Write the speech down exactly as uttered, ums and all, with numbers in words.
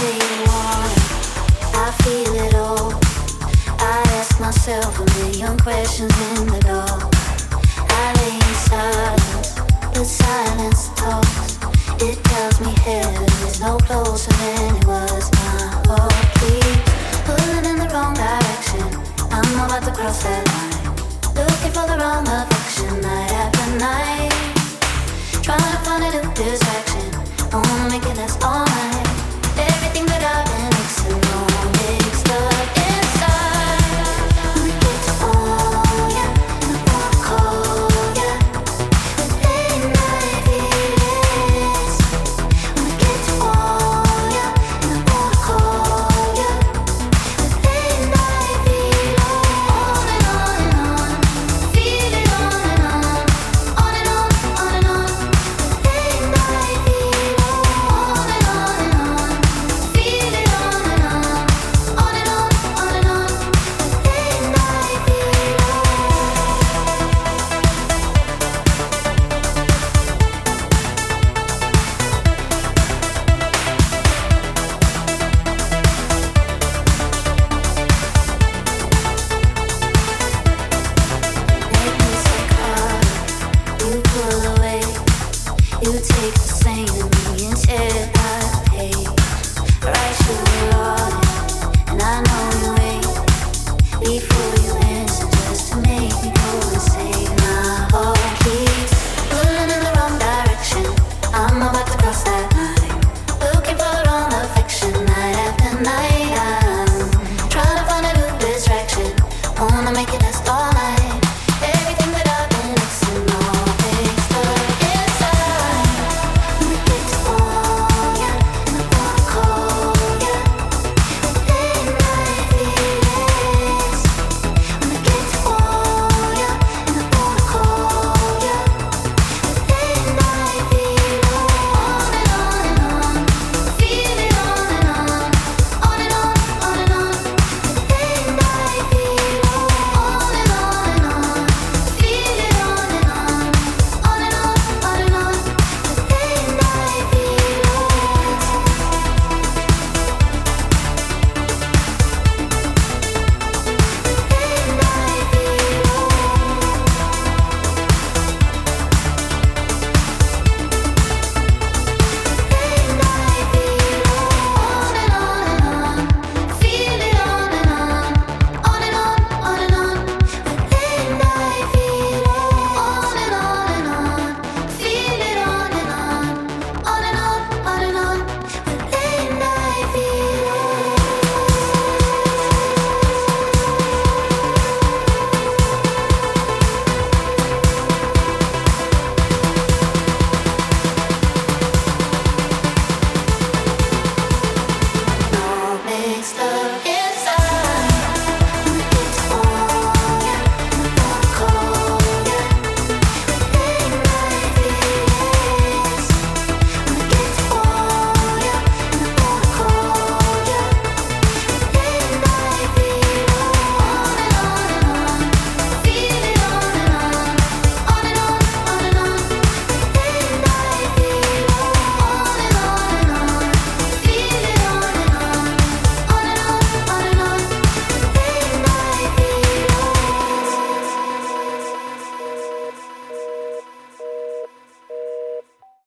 Myself a million questions in the dark. I lay in silence, but silence talks. It tells me heaven is no closer than it was. My heart keeps pulling in the wrong direction. I'm about to cross that line, looking for the wrong affection night after night. Trying to find a new distraction. I wanna make it last all